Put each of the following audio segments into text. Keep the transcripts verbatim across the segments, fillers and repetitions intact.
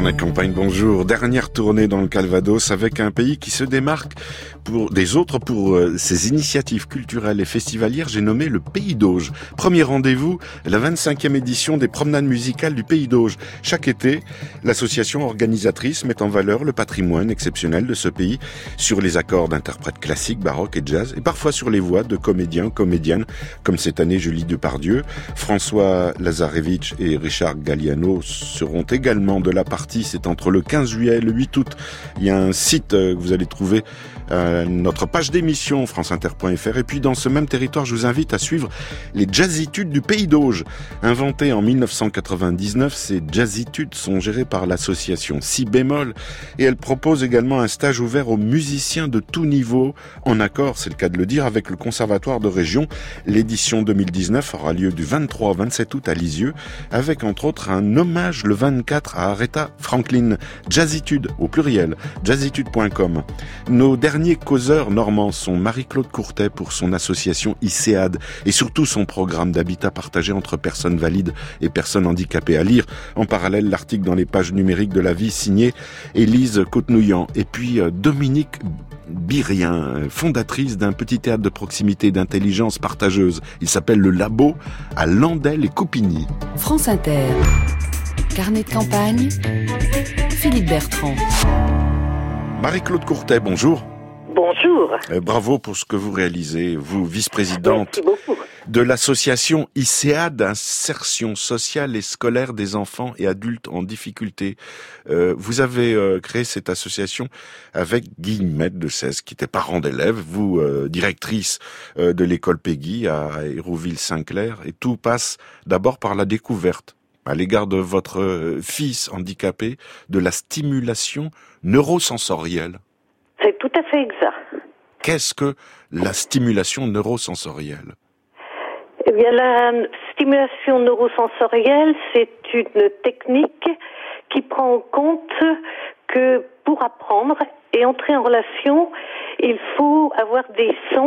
Carnet Campagne, bonjour. Dernière tournée dans le Calvados avec un pays qui se démarque pour des autres pour euh, ses initiatives culturelles et festivalières. J'ai nommé le Pays d'Auge. Premier rendez-vous, la vingt-cinquième édition des promenades musicales du Pays d'Auge. Chaque été, l'association organisatrice met en valeur le patrimoine exceptionnel de ce pays sur les accords d'interprètes classiques, baroques et jazz, et parfois sur les voix de comédiens, comédiennes, comme cette année Julie Depardieu. François Lazarevitch et Richard Galliano seront également de la partie. C'est entre le quinze juillet et le huit août. Il y a un site que vous allez trouver euh, notre page d'émission franceinter point f r. Et puis dans ce même territoire, je vous invite à suivre les Jazzitudes du Pays d'Auge. Inventées en mille neuf cent quatre-vingt-dix-neuf, ces Jazzitudes sont gérées par l'association Si Bémol et elles proposent également un stage ouvert aux musiciens de tout niveau, en accord, c'est le cas de le dire, avec le Conservatoire de Région. L'édition deux mille dix-neuf aura lieu du vingt-trois au vingt-sept août à Lisieux, avec entre autres un hommage le vingt-quatre à Aretha Franklin. Jazzitude au pluriel, jazzitude point com. Nos derniers causeurs normands sont Marie-Claude Courtet pour son association ICEAD et surtout son programme d'habitat partagé entre personnes valides et personnes handicapées. À lire en parallèle l'article dans les pages numériques de La Vie signé Élise Cotenouillan. Et puis euh, Dominique Birien, fondatrice d'un petit théâtre de proximité d'intelligence partageuse. Il s'appelle Le Labo à Landel et Coupigny. France Inter. Carnet de campagne, Philippe Bertrand. Marie-Claude Courtet, bonjour. Bonjour. Euh, bravo pour ce que vous réalisez, vous, vice-présidente de l'association ICEAD, Insertion sociale et scolaire des enfants et adultes en difficulté. Euh, vous avez euh, créé cette association avec Guillemette de Cèze, qui était parent d'élèves, vous, euh, directrice euh, de l'école Péguy à Hérouville-Saint-Clair, et tout passe d'abord par la découverte, à l'égard de votre euh, fils handicapé, de la stimulation neurosensorielle. C'est tout à fait exact. Qu'est-ce que la stimulation neurosensorielle ? Eh bien, la stimulation neurosensorielle, c'est une technique qui prend en compte que pour apprendre et entrer en relation, il faut avoir des sens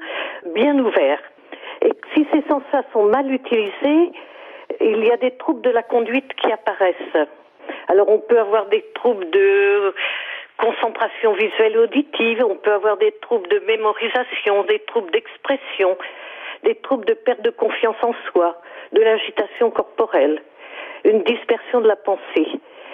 bien ouverts. Et si ces sens-là sont mal utilisés, il y a des troubles de la conduite qui apparaissent. Alors, on peut avoir des troubles de concentration visuelle et auditive, on peut avoir des troubles de mémorisation, des troubles d'expression, des troubles de perte de confiance en soi, de l'agitation corporelle, une dispersion de la pensée.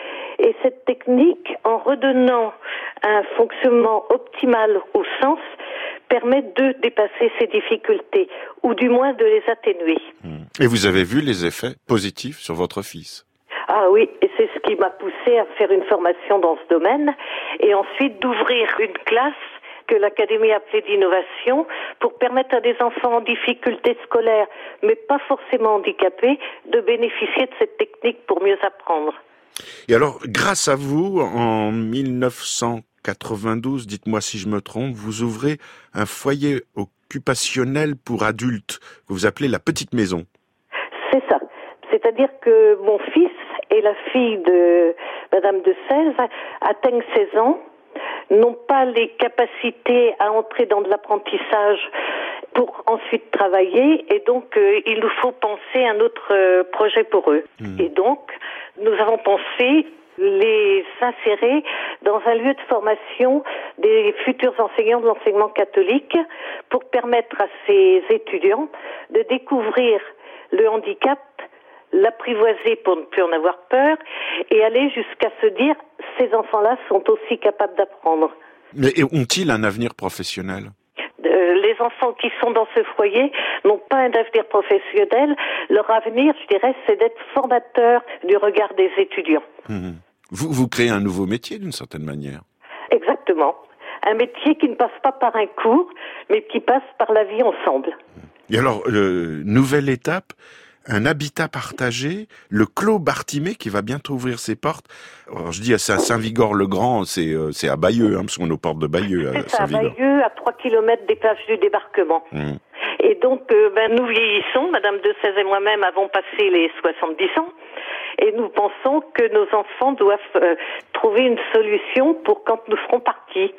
Et cette technique, en redonnant un fonctionnement optimal au sens, permet de dépasser ces difficultés, ou du moins de les atténuer. Et vous avez vu les effets positifs sur votre fils ? Ah oui, et c'est ce qui m'a poussé à faire une formation dans ce domaine, et ensuite d'ouvrir une classe que l'Académie appelait d'innovation pour permettre à des enfants en difficulté scolaire, mais pas forcément handicapés, de bénéficier de cette technique pour mieux apprendre. Et alors, grâce à vous, en mille neuf cent quatre-vingt-douze, dites-moi si je me trompe, vous ouvrez un foyer occupationnel pour adultes que vous appelez la Petite Maison. C'est ça. C'est-à-dire que mon fils et la fille de Madame de Cèze atteignent seize ans, n'ont pas les capacités à entrer dans de l'apprentissage pour ensuite travailler, et donc euh, il nous faut penser un autre euh, projet pour eux. Mmh. Et donc, nous avons pensé les insérer dans un lieu de formation des futurs enseignants de l'enseignement catholique pour permettre à ces étudiants de découvrir le handicap, l'apprivoiser pour ne plus en avoir peur et aller jusqu'à se dire ces enfants-là sont aussi capables d'apprendre. Mais ont-ils un avenir professionnel ? Euh, les enfants qui sont dans ce foyer n'ont pas un avenir professionnel. Leur avenir, je dirais, c'est d'être formateurs du regard des étudiants. Mmh. Vous, vous créez un nouveau métier d'une certaine manière. Exactement. Un métier qui ne passe pas par un cours, mais qui passe par la vie ensemble. Et alors, euh, nouvelle étape, un habitat partagé, le Clos Bartimée qui va bientôt ouvrir ses portes. Alors, je dis c'est à Saint-Vigor-le-Grand, c'est, euh, c'est à Bayeux, hein, parce qu'on est aux portes de Bayeux. À c'est ça, à Bayeux, à trois kilomètres des plages du débarquement. Mmh. Et donc, euh, ben, nous vieillissons, Madame de Cèze et moi-même avons passé les soixante-dix ans, et nous pensons que nos enfants doivent euh, trouver une solution pour quand nous serons partis.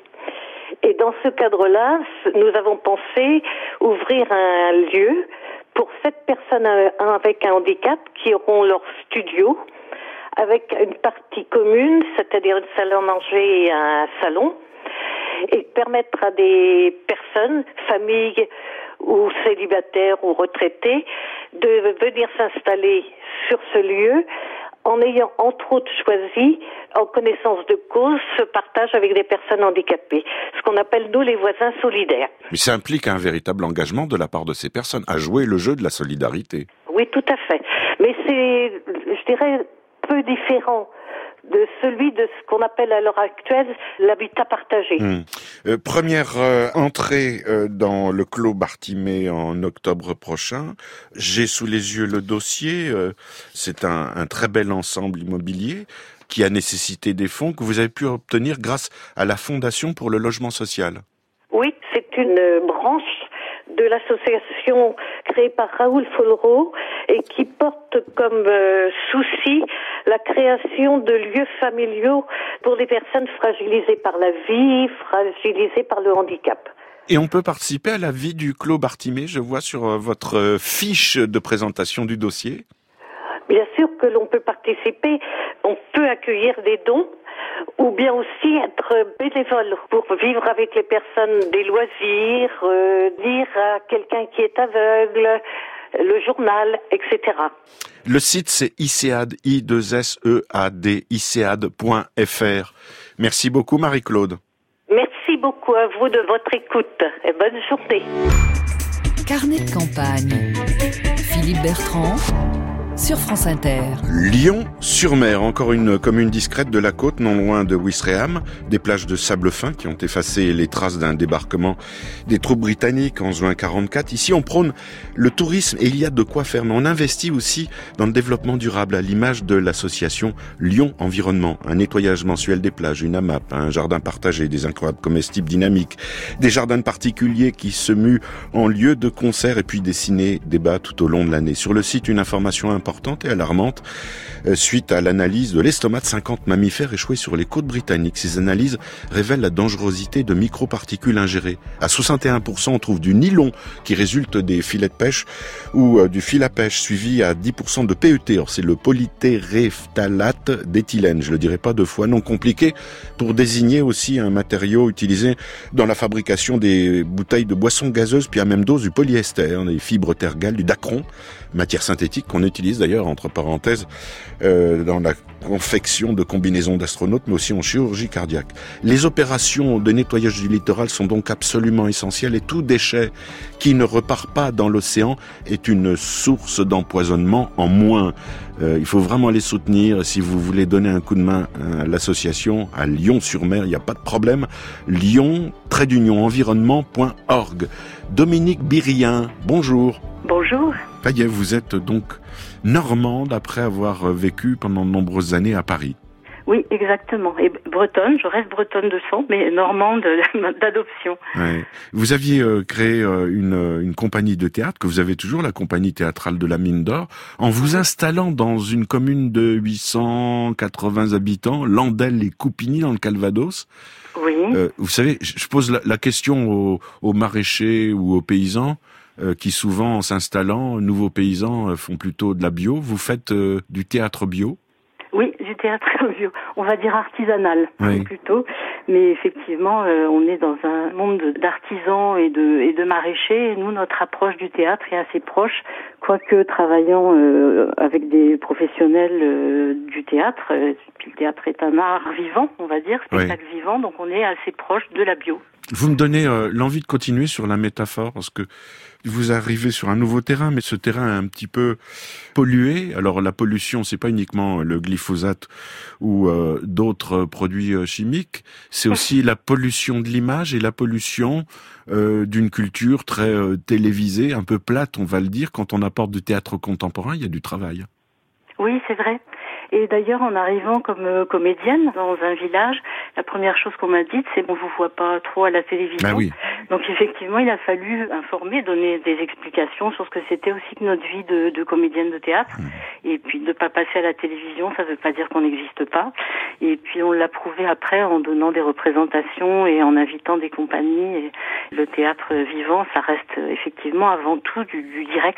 Et dans ce cadre-là, nous avons pensé ouvrir un lieu pour sept personnes avec un handicap qui auront leur studio avec une partie commune, c'est-à-dire une salle à manger et un salon, et permettre à des personnes, familles ou célibataires ou retraités, de venir s'installer sur ce lieu en ayant entre autres choisi, en connaissance de cause, ce partage avec des personnes handicapées, ce qu'on appelle nous les voisins solidaires. Mais ça implique un véritable engagement de la part de ces personnes à jouer le jeu de la solidarité. Oui, tout à fait. Mais c'est, je dirais, peu différent de celui de ce qu'on appelle à l'heure actuelle l'habitat partagé. Mmh. Euh, première euh, entrée euh, dans le Clos Bartimée en octobre prochain. J'ai sous les yeux le dossier. Euh, c'est un, un très bel ensemble immobilier qui a nécessité des fonds que vous avez pu obtenir grâce à la Fondation pour le logement social. Oui, c'est une branche de l'association créée par Raoul Follereau et qui porte comme euh, souci la création de lieux familiaux pour les personnes fragilisées par la vie, fragilisées par le handicap. Et on peut participer à la vie du Clos Bartimée, je vois sur euh, votre euh, fiche de présentation du dossier. Bien sûr que l'on peut participer, on peut accueillir des dons ou bien aussi être bénévole pour vivre avec les personnes des loisirs, euh, dire à quelqu'un qui est aveugle, le journal, et cetera. Le site c'est icead, i deux s e a d, icead point f r. Merci beaucoup Marie-Claude. Merci beaucoup à vous de votre écoute et bonne journée. Carnet de campagne. Philippe Bertrand. Sur France Inter. Lyon-sur-Mer, encore une commune discrète de la côte, non loin de Ouistreham, des plages de sable fin qui ont effacé les traces d'un débarquement des troupes britanniques en juin quarante-quatre. Ici, on prône le tourisme et il y a de quoi faire, mais on investit aussi dans le développement durable, à l'image de l'association Lyon Environnement, un nettoyage mensuel des plages, une A M A P, un jardin partagé, des incroyables comestibles dynamiques, des jardins particuliers qui se muent en lieu de concert et puis des ciné-débats tout au long de l'année. Sur le site, une information importante importante et alarmante euh, suite à l'analyse de l'estomac de cinquante mammifères échoués sur les côtes britanniques. Ces analyses révèlent la dangerosité de microparticules ingérées. À soixante et un pour cent, on trouve du nylon qui résulte des filets de pêche ou euh, du fil à pêche, suivi à dix pour cent de P E T. Or, c'est le polytéréphtalate d'éthylène. Je le dirai pas deux fois, non compliqué, pour désigner aussi un matériau utilisé dans la fabrication des bouteilles de boissons gazeuses, puis à même dose du polyester, des fibres tergales, du dacron, matière synthétique qu'on utilise d'ailleurs, entre parenthèses, euh, dans la confection de combinaisons d'astronautes, mais aussi en chirurgie cardiaque. Les opérations de nettoyage du littoral sont donc absolument essentielles et tout déchet qui ne repart pas dans l'océan est une source d'empoisonnement en moins. Euh, il faut vraiment les soutenir. Si vous voulez donner un coup de main à l'association à Lyon-sur-Mer, il n'y a pas de problème. Lyon, trait d'union, environnement point org. Dominique Birien, bonjour. Bonjour. Ça y est, vous êtes donc normande après avoir vécu pendant de nombreuses années à Paris. Oui, exactement. Et bretonne, je reste bretonne de sang, mais normande d'adoption. Ouais. Vous aviez euh, créé euh, une, une compagnie de théâtre, que vous avez toujours, la compagnie théâtrale de la Mine d'Or, en vous installant dans une commune de huit cent quatre-vingts habitants, Landelles et Coupigny, dans le Calvados. Oui. Euh, vous savez, je pose la, la question aux, aux maraîchers ou aux paysans, euh, qui souvent, en s'installant, nouveaux paysans euh, font plutôt de la bio. Vous faites euh, du théâtre bio ? Oui, du théâtre bio, on va dire artisanal, oui. plutôt. Mais effectivement, euh, on est dans un monde d'artisans et de, et de maraîchers. Et nous, notre approche du théâtre est assez proche, quoique travaillant euh, avec des professionnels euh, du théâtre. Euh, le théâtre est un art vivant, on va dire, spectacle oui. vivant, donc on est assez proche de la bio. Vous me donnez euh, l'envie de continuer sur la métaphore, parce que vous arrivez sur un nouveau terrain, mais ce terrain est un petit peu pollué. Alors la pollution, c'est pas uniquement le glyphosate ou euh, d'autres produits euh, chimiques, c'est aussi la pollution de l'image et la pollution euh, d'une culture très euh, télévisée, un peu plate, on va le dire. Quand on apporte du théâtre contemporain, il y a du travail. Oui, c'est vrai. Et d'ailleurs, en arrivant comme euh, comédienne dans un village, la première chose qu'on m'a dite, c'est qu'on vous voit pas trop à la télévision. Ah oui. Donc effectivement, il a fallu informer, donner des explications sur ce que c'était aussi que notre vie de, de comédienne de théâtre. Mmh. Et puis de pas passer à la télévision, ça veut pas dire qu'on n'existe pas. Et puis on l'a prouvé après en donnant des représentations et en invitant des compagnies. Et le théâtre vivant, ça reste effectivement avant tout du, du direct.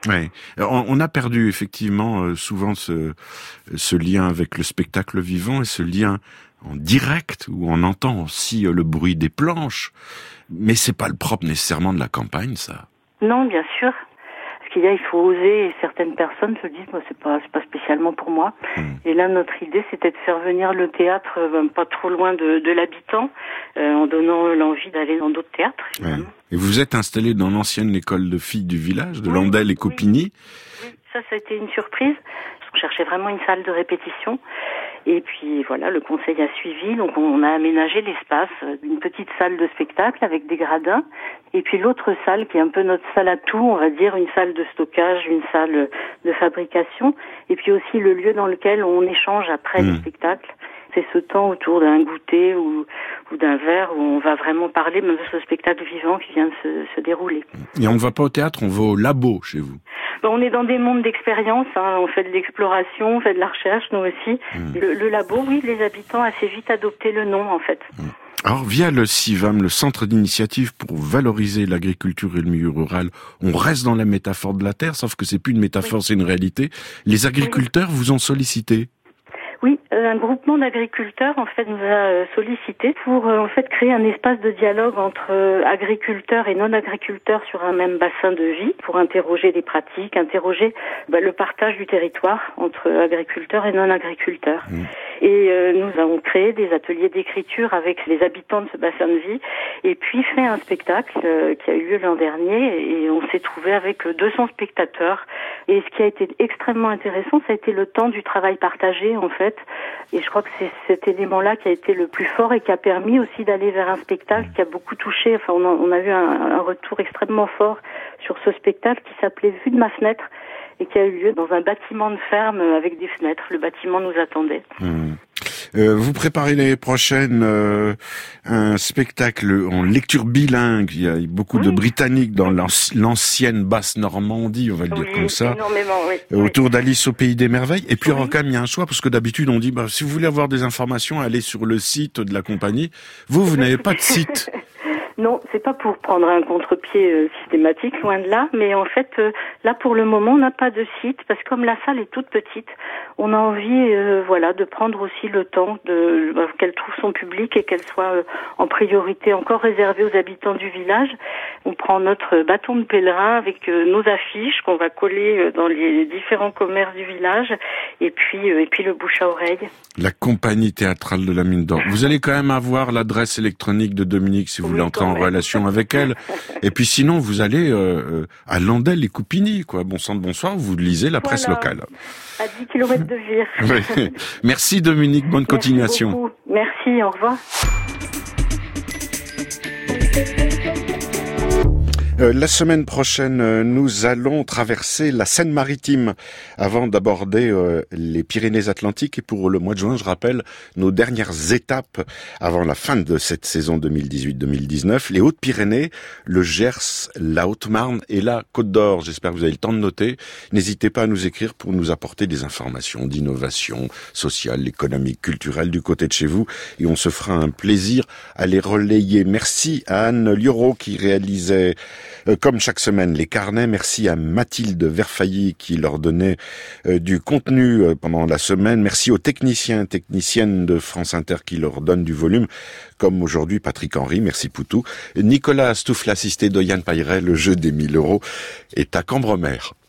Ouais. On, on a perdu effectivement euh, souvent ce, ce lien avec le spectacle vivant et ce lien en direct où on entend aussi euh, le bruit des planches. Mais c'est pas le propre nécessairement de la campagne, ça. Non, bien sûr. Parce qu'il y a, il faut oser, et certaines personnes se disent, moi, c'est pas, c'est pas spécialement pour moi. Mmh. Et là, notre idée, c'était de faire venir le théâtre euh, pas trop loin de, de l'habitant, euh, en donnant l'envie d'aller dans d'autres théâtres. Ouais. Et vous êtes installé dans l'ancienne école de filles du village, de oui, Landel et Coupigny. Oui. oui, ça, ça a été une surprise. On cherchait vraiment une salle de répétition. Et puis voilà, le conseil a suivi, donc on a aménagé l'espace d'une petite salle de spectacle avec des gradins, et puis l'autre salle qui est un peu notre salle à tout, on va dire, une salle de stockage, une salle de fabrication, et puis aussi le lieu dans lequel on échange après mmh. le spectacle. C'est ce temps autour d'un goûter ou, ou d'un verre où on va vraiment parler même de ce spectacle vivant qui vient de se, se dérouler. Et on ne va pas au théâtre, on va au labo chez vous. Ben, on est dans des mondes d'expérience, hein. On fait de l'exploration, on fait de la recherche, nous aussi. Mmh. Le, le labo, oui, les habitants assez vite adopté le nom, en fait. Mmh. Alors, via le CIVAM, le Centre d'initiative pour valoriser l'agriculture et le milieu rural, on reste dans la métaphore de la terre, sauf que c'est plus une métaphore, oui. c'est une réalité. Les agriculteurs oui. vous ont sollicité. Oui, un groupement d'agriculteurs en fait nous a sollicité pour en fait créer un espace de dialogue entre agriculteurs et non-agriculteurs sur un même bassin de vie, pour interroger les pratiques, interroger bah, le partage du territoire entre agriculteurs et non-agriculteurs. Mmh. Et euh, nous avons créé des ateliers d'écriture avec les habitants de ce bassin de vie, et puis fait un spectacle euh, qui a eu lieu l'an dernier, et on s'est trouvé avec deux cents spectateurs. Et ce qui a été extrêmement intéressant, ça a été le temps du travail partagé en fait. Et je crois que c'est cet élément-là qui a été le plus fort et qui a permis aussi d'aller vers un spectacle qui a beaucoup touché. Enfin, on a, on a eu un, un retour extrêmement fort sur ce spectacle qui s'appelait Vue de ma fenêtre et qui a eu lieu dans un bâtiment de ferme avec des fenêtres. Le bâtiment nous attendait. Mmh. Euh, vous préparez l'année prochaine euh, un spectacle en lecture bilingue. Il y a beaucoup oui. de Britanniques dans l'ancienne Basse-Normandie, on va le dire oui, comme ça, énormément, oui. autour d'Alice au Pays des Merveilles. Et puis, oui. alors, quand même, il y a un choix, parce que d'habitude, on dit, bah, si vous voulez avoir des informations, allez sur le site de la compagnie. Vous, vous n'avez pas de site. Non, c'est pas pour prendre un contre-pied euh, systématique, loin de là, mais en fait, euh, là pour le moment, on n'a pas de site, parce que comme la salle est toute petite, on a envie, euh, voilà, de prendre aussi le temps de euh, qu'elle trouve son public et qu'elle soit euh, en priorité encore réservée aux habitants du village. On prend notre bâton de pèlerin avec euh, nos affiches qu'on va coller euh, dans les différents commerces du village, et puis euh, et puis le bouche à oreille. La compagnie théâtrale de la Mine d'Or. Vous allez quand même avoir l'adresse électronique de Dominique si vous oui, voulez entrer en relation avec elle. Et puis sinon, vous allez euh, à Landel et Coupigny, quoi. Bon sang de bonsoir, vous lisez la presse voilà. locale. À dix kilomètres de Vire. Oui. Merci Dominique, bonne Merci continuation. Beaucoup. Merci, au revoir. Euh, la semaine prochaine, euh, nous allons traverser la Seine-Maritime avant d'aborder euh, les Pyrénées-Atlantiques. Et pour le mois de juin, je rappelle nos dernières étapes avant la fin de cette saison deux mille dix-huit deux mille dix-neuf. Les Hautes-Pyrénées, le Gers, la Haute-Marne et la Côte-d'Or. J'espère que vous avez le temps de noter. N'hésitez pas à nous écrire pour nous apporter des informations d'innovation sociale, économique, culturelle du côté de chez vous. Et on se fera un plaisir à les relayer. Merci à Anne Liorot qui réalisait Euh, comme chaque semaine, les carnets. Merci à Mathilde Verfailly qui leur donnait euh, du contenu euh, pendant la semaine. Merci aux techniciens, techniciennes de France Inter qui leur donnent du volume, comme aujourd'hui Patrick Henry. Merci Poutou. Nicolas Stouff, l'assisté de Yann Pailleret. Le jeu des mille euros est à Cambremer.